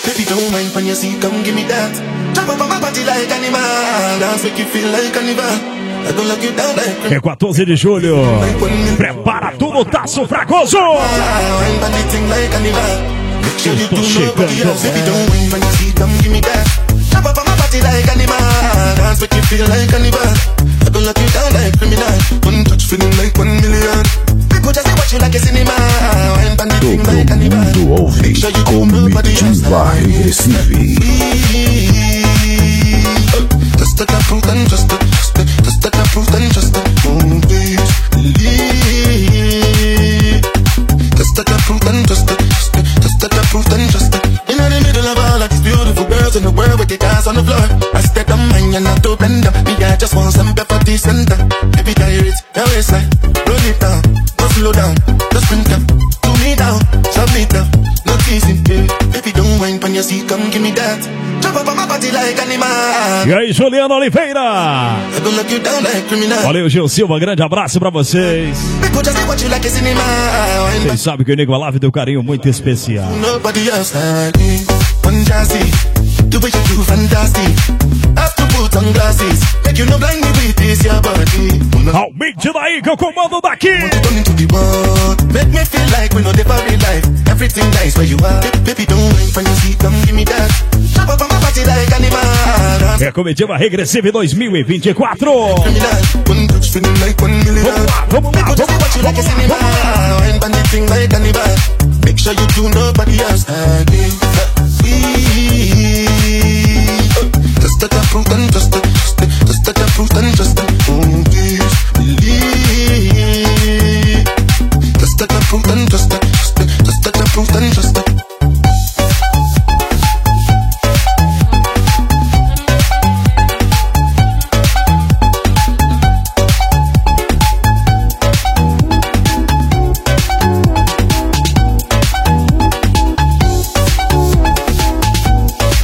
Baby, don't mind when you see, come give me that. Jump up on my body like animal. Dance make you feel like carnival. I don't lock you down like... É 14 de julho. Prepara tudo, Tasso Fragoso. Tô chegando. Baby, don't mind when you see, come give me that. Jump up on my body like animal. Dance make you feel like carnival. I don't lock you down like criminal. One touch feeling like 1 million. People just watch you like a cinema. Todo mundo ouve Comitiva Recife. Just take a fruit and just take a fruit and just believe. Just take a fruit and just take a fruit and just. In the middle of all of these beautiful girls in the world with the cars on the floor, I step on mine and I do bend up. Me, I just want some pepper tea center. Baby, carry it, your waistline, roll it down, go slow down, just bring up, do me down, shove me down, no teasing, yeah. Baby, don't mind when you see, come give me that. Jump up on my body like animal. E aí, Juliana Oliveira. I don't lock you down like criminal. Valeu, Gil Silva, grande abraço pra vocês. People just watch you like a cinema. Vocês sabem que o Nego Alave tem um carinho muito especial. Nobody else like me. One jazzy, the way you do fantastic. Have to put on glasses, make you no blind me with this your body. Aumente daí que eu comando daqui. Turn into the world, make me feel like we know the very life. Everything nice where you are. Baby, don't mind when you see, come give me that. Jump up on my body like animal. É Comitiva Regressiva 2024. One touch feeling like 1 million. Vamos lá, People just watch you like a cinema. Wine pan the thing like animal. Make sure you do nobody else like me. Just take a fruit and just take a fruit and just believe. Just take a fruit and just take a fruit and just.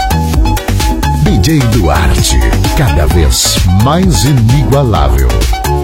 DJ Duarte, cada vez mais inigualável.